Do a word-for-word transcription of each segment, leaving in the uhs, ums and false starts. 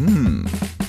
Hmm.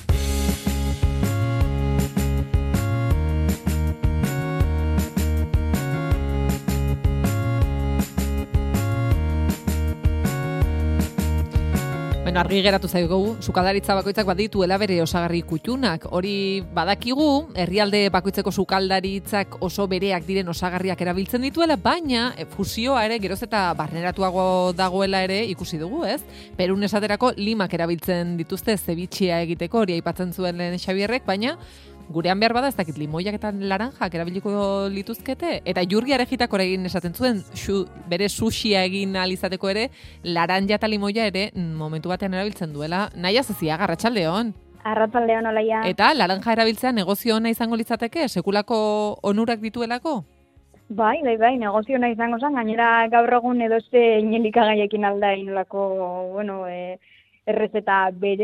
Bueno, argi geratu zaigu, sukaldaritza bakoitzak badituela bere osagarri kuttunak. Hori badakigu, herrialde bakoitzeko sukaldaritzak oso bereak diren osagarriak erabiltzen dituela, baina fusioa ere geroz eta barneratuago dagoela ere ikusi dugu, ez? Perun esaterako limak erabiltzen dituzte zebitxia egiteko, hori aipatzen zuen lehen Xabierrek, baina gurean behar bada ez dakit limoiak eta laranjak erabiliko lituzkete, eta Jurgi Arejitakor egin esaten zuen, xu, bere sushia egin ahal izateko ere, laranja eta limoia ere momentu batean erabiltzen duela. Naia zezia, Arratsaldeon. Arratsaldeon, olaia. Eta laranja erabiltzea negozio ona izango litzateke, sekulako onurak dituelako? Bai, bai, bai, negozio ona izango zen, gainera gaur egun edo ze inelikagaiekin alda inolako, bueno, e, errezeta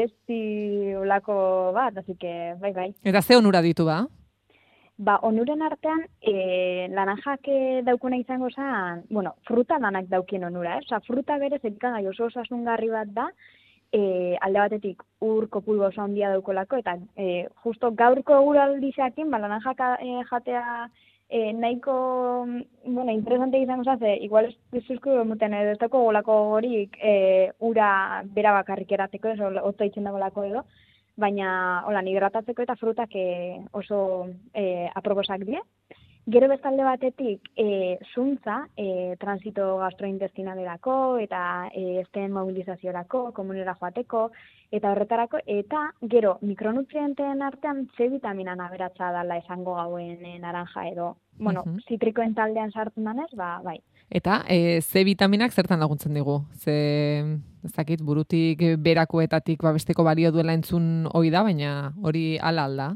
berezi olako bat, así que, bai, bai. Eta ze onura ditu ba? Ba, onuren artean, e, laranjak daukuna izango zen, bueno, fruta lanak daukien onura, eh? Osa, fruta berez elikagai oso osasungarri bat da, e, alde batetik ur kopuru oso handia daukolako, eta e, justo gaurko eguraldiarekin, ba, laranjak e, jatea E, nahiko, bueno, interesante izango zaze, igual ez zuzku emuten edo ez dako golako horik e, ura bera bakarrik erateko, ez otza itzen dagolako edo, baina holan hidratatzeko eta frutak e, oso e, aproposak die. Gero bestalde batetik, e, zuntza, e, transito gastrointestinalerako eta e, esten mobilizaziorako, komunera joateko, eta horretarako, eta gero mikronutrienteen artean C vitaminan aberatza dala esango gauen e, naranja edo, bueno, uh-huh. zitrikoen taldean sartzen danez, ba, bai. Eta e, C vitaminak zertan laguntzen digu? Ze, ez dakit, burutik berakoetatik babesteko balio duela entzun hori da, baina hori ala alda?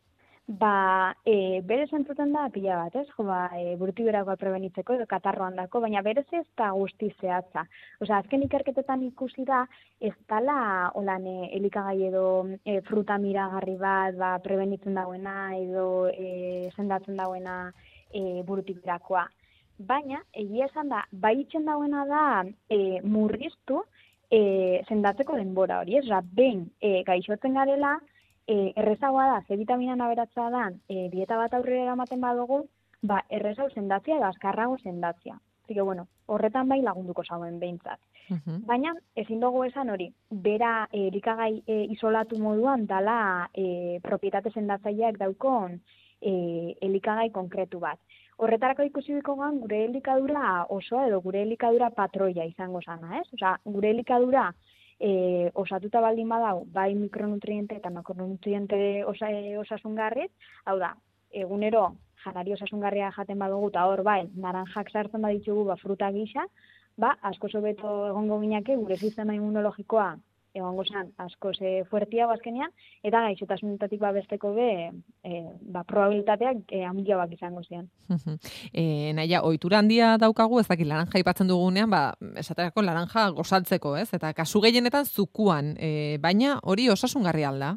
Ba, e, berez entzuten da pila bat, ez? Jo, ba, e, burutik berakoa prebenitzeko edo katarroan dako, baina berez ez da guzti zehatza. Osea, azken ikerketetan ikusi da, ez dala, holan, e, elikagai edo e, fruta miragarri bat, ba, prebenitzen dagoena edo e, sendatzen dagoena e, burutik berakoa. Baina, egia esan da, bai itxen dagoena da e, murriztu e, sendatzeko denbora hori, ez? Osea, behin e, gaixotzen garela, E, errezagoa da, C vitaminan aberatza da, e, dieta bat aurrera eramaten badugu, ba, errezau sendatzia edo azkarrago sendatzia. Así que, bueno, horretan bai lagunduko zauen behintzat. Uh-huh. Baina, ezin dugu esan hori, bera e, elikagai e, isolatu moduan dala e, propietate sendatzaileak daukon e, elikagai konkretu bat. Horretarako ikusi bikoan gure elikadura osoa edo gure elikadura patroia izango zana, ez? Osea, gure elikadura E, osatuta baldin badau, bai mikronutriente eta makronutriente osa, e, osasungarriz, hau da, egunero janari osasungarria jaten badugu, eta hor bai, naranjak sartzen baditugu ba, fruta gisa, ba, asko sobeto egongo ginake, gure sistema immunologikoa egongo zen asko ze fuertiago azkenean, eta gaixotasunetatik babesteko be, e, ba, probabilitateak e, handiagoak izango zian. e, Naia, ohitura handia daukagu, ez dakit laranja ipatzen dugunean, ba, esaterako laranja gozaltzeko, ez? Eta kasu gehienetan zukuan, e, baina hori osasungarria alda?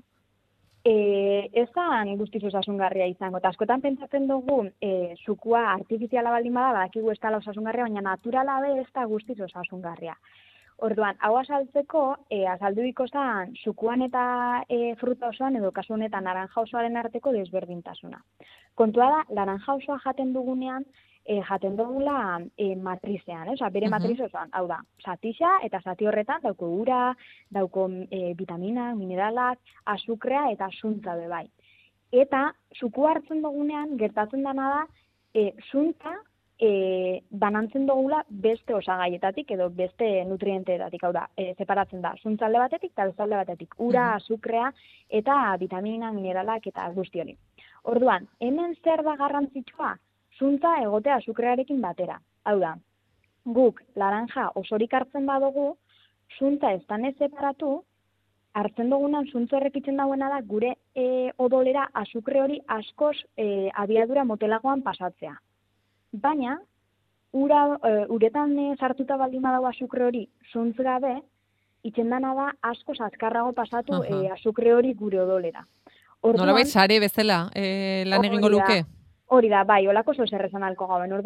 E, ez da guztiz osasungarria izango, eta askotan pentsatzen dugu e, zukua artifiziala baldin bada, badakigu ez dela osasungarria, baina naturala be ez da guztiz osasungarria. Orduan, hau azaltzeko, e, azaldu zen zukuan eta e, fruta osoan edo kasu honetan naranja osoaren arteko desberdintasuna. Kontua da, naranja osoa jaten dugunean, e, jaten dugula e, matrizean, eh? Osa, bere uh-huh. matriz osoan, hau da, zatixa eta zati horretan dauko ura, dauko e, vitamina, mineralak, azukrea eta zuntza be bai. Eta, zuku hartzen dugunean, gertatzen dena da, e, zuntza, E, banantzen dugula beste osagaietatik edo beste nutrienteetatik, hau da, e, separatzen da, zuntzalde batetik eta bezalde batetik, ura, azukrea eta vitamina, mineralak eta guzti hori. Orduan, hemen zer da garrantzitsua? Zuntza egotea azukrearekin batera, hau da, guk laranja osorik hartzen badugu, zuntza ez danez separatu, hartzen dugunan zuntza errekitzen dagoena da gure e, odolera azukre hori askoz e, abiadura motelagoan pasatzea. Baina, ura, uh, uretan e, sartuta baldin badago azukre hori zuntz gabe, itxendana da asko azkarrago pasatu uh-huh. e, azukre hori gure odolera. Orduan, nolabait sare bezala e, lan egingo luke? Hori da, bai, olako zo zerrezan alko gauen. Orduan,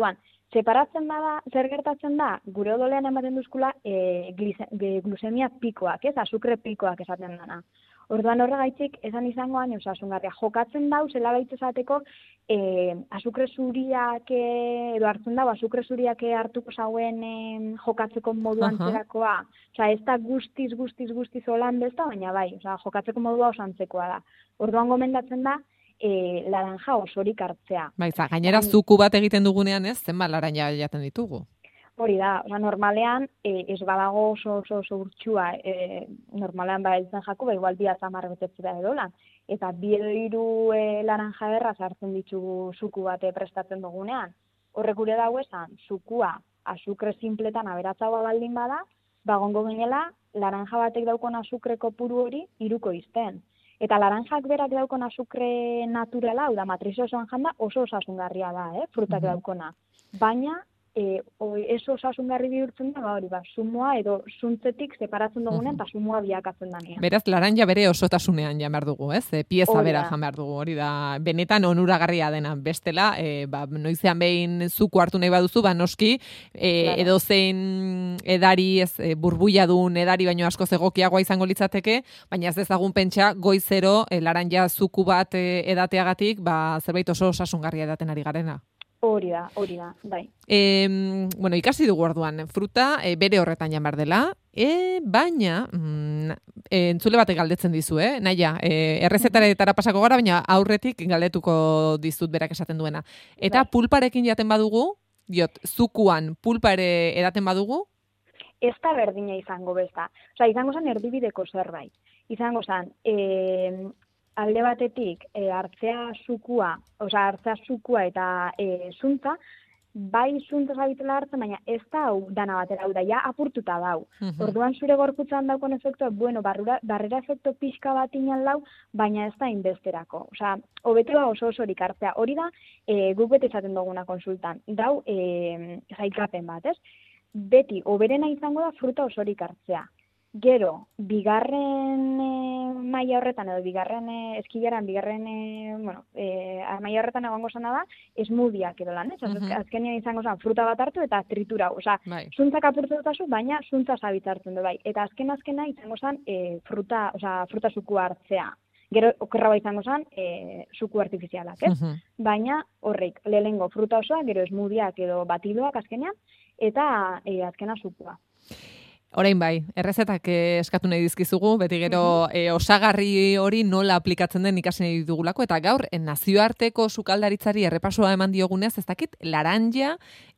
separatzen bada, zer gertatzen da, gure odolean ematen duzkula e, glusemia pikoak, ez, azukre pikoak esaten dana. Orduan horregaitik, esan izangoan, osasungarria, jokatzen dau, zela baitz esateko, e, azukre zuriak, e, edo hartzen dau, azukre zuriak hartuko zauen e, jokatzeko modu antzerakoa. Osa, ez da guztiz, guztiz, guztiz holan bezta, baina bai, osa, jokatzeko modua oso antzekoa da. Orduan gomendatzen da, e, laranja osorik hartzea. Baiza, gainera zuku bat egiten dugunean ez, zenbat laranja jaten ditugu? Hori da, oza, normalean, e, ez badago oso oso oso urtsua, e, normalean ba eltzen jako, ba igual bi azamar betetzera edolan. Eta bi edo hiru e, laranja erraz hartzen ditugu zuku bate prestatzen dugunean. Horrek gure dago esan, zukua azukre simpletan aberatzagoa baldin bada, bagongo ginela, laranja batek daukon azukre kopuru hori iruko izten. Eta laranjak berak daukon azukre naturala, hau da, matriz osoan janda, oso osasungarria da, eh, frutak mm-hmm. daukona. Baina, E, o, eso osasungarri bihurtzen da, ba hori, ba, sumoa edo zuntzetik separatzen dugunean, eta sumoa biakatzen danean. Beraz, laranja bere osotasunean jan behar dugu, ez? E, pieza bera jan behar dugu, hori da, benetan onuragarria dena. Bestela, e, ba, noizean behin zuku hartu nahi baduzu, ba, noski, e, claro. Edo zein edari, ez, e, burbuia duen edari, baino asko egokiagoa izango litzateke, baina ez dezagun pentsa, goizero, e, laranja zuku bat e, edateagatik, ba, zerbait oso osasungarria edaten ari garena. Hori da, hori da, bai. E, bueno, ikasi dugu orduan, fruta e, bere horretan jan behar dela, e, baina, mm, e, entzule batek galdetzen dizu, eh? Naia, e, errezetaretara pasako gara, baina aurretik galdetuko dizut berak esaten duena. Eta bai. Pulparekin jaten badugu, diot, zukuan pulpa ere edaten badugu? Ez da berdina izango besta. Osa, izango zen erdibideko zerbait. Izango zen, e, alde batetik, e, hartzea zukua, oza, hartzea zukua eta e, zuntza, bai zuntza zabitela hartzen, baina ez da hau dana batera, hau da, ja apurtuta dau. Uh-huh. Orduan zure gorputzan daukon efektua, bueno, barrura, barrera efektu pixka bat inan lau, baina ez da inbesterako. Oza, hobetu da oso osorik hartzea. Hori da, e, guk bete izaten duguna konsultan. Dau, e, zaikapen bat, ez? Beti, oberena izango da fruta osorik hartzea. Gero, bigarren e, maila horretan, edo bigarren e, eskilaran, bigarren, e, bueno, e, maila horretan egongo zana da, esmudiak edo lan, ez? Uh-huh. Azkenean izango zan, fruta bat hartu eta tritura, oza, bai. Zuntzak apurtu dutazu, baina zuntza zabitzartzen du bai. Eta azken azkena izango zan, e, fruta, oza, fruta zuku hartzea. Gero, okerra bai izango zan, e, zuku artifizialak, ez? Uh-huh. Baina, horreik, lehengo fruta osoa, gero esmudiak edo batidoak azkenean, eta e, azkena zukua. Orain bai, errezetak eskatu nahi dizkizugu, beti gero mm-hmm. e, osagarri hori nola aplikatzen den ikasi nahi dugulako, eta gaur, nazioarteko sukaldaritzari errepasoa eman diogunez, ez dakit, laranja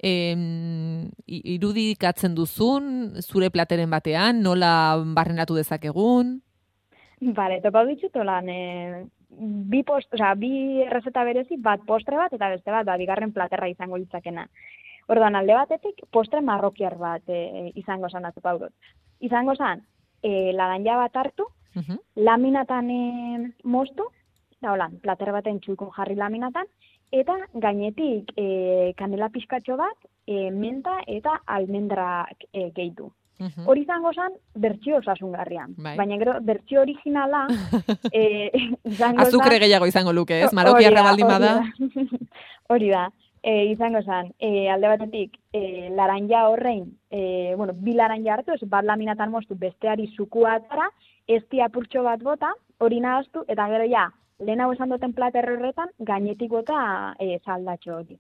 em, irudikatzen duzun, zure plateren batean, nola barrenatu dezakegun? Bale, topa ditut lan, e, bi, post, oza, bi errezeta berezi, bat postre bat, eta beste bat, ba, bigarren platerra izango litzakena. Orduan, alde batetik, postre marrokiar bat e, izango zan datu paurot. Izango zan, e, laranja bat hartu, uh-huh. laminatan e, moztu, da holan, plater baten txuikun jarri laminatan, eta gainetik e, kanela pixkatxo bat, e, menta eta almendrak e, gehitu. Uh-huh. Hori izango zan, bertsio osasungarrian. Bai. Baina gero, bertsio originala, e, izango zan... Azukre gehiago izango luke, ez? Marokiarra baldin bada. Hori da. E, izango zen, e, alde batetik, e, laranja horrein, e, bueno, bi laranja hartu, ez bat laminatan moztu besteari zukua atara, ezti apurtxo bat bota, hori nahaztu, eta gero ja, lehen hau esan duten plater horretan, gainetik bota e, saldatxo hori.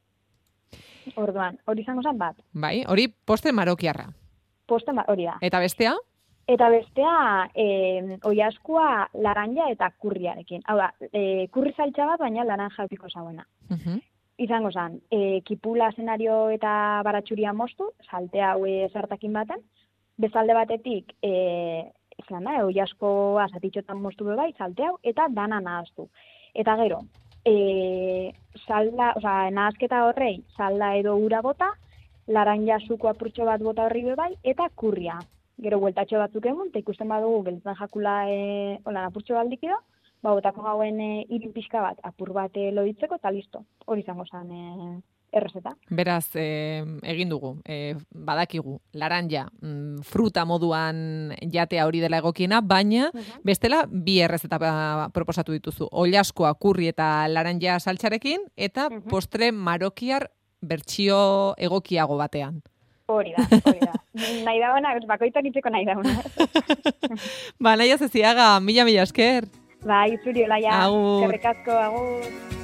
Orduan, hori izango zen bat. Bai, hori postre marokiarra. Postre hori da. Eta bestea? Eta bestea, e, oiaskua laranja eta kurriarekin. Hau da, e, kurri saltxa bat, baina laranja piko zauena. Uh-huh. Izango zen, e, kipula zenario eta baratxuria moztu, salte hau sartakin baten, bezalde batetik, e, izan da, oi asko azatitxotan moztu be bai, salte hau, eta dana nahaztu. Eta gero, e, salda, oza, nahazketa horrei, salda edo ura bota, laranja zuko apurtxo bat bota horri be bai, eta kurria. Gero, bueltatxo batzuk egun, eta ikusten badugu, gelditzen jakula e, olan apurtxo bat likido, ba, botako gauen e, irin pixka bat, apur bat e, loditzeko, eta listo. Hori izango zen e, errezeta. Beraz, e, egin dugu, e, badakigu, laranja, mm, fruta moduan jatea hori dela egokiena, baina uh-huh. bestela bi errezeta proposatu dituzu. Oilaskoa, kurri eta laranja saltxarekin, eta uh-huh. postre marokiar bertsio egokiago batean. Hori da, hori da. Nahi dagoena, bakoitzak itzeko nahi dagoena. Ba, nahi azeziaga, mila mila esker. Bai, zuri olaia. Agur. Eskerrik asko, agur.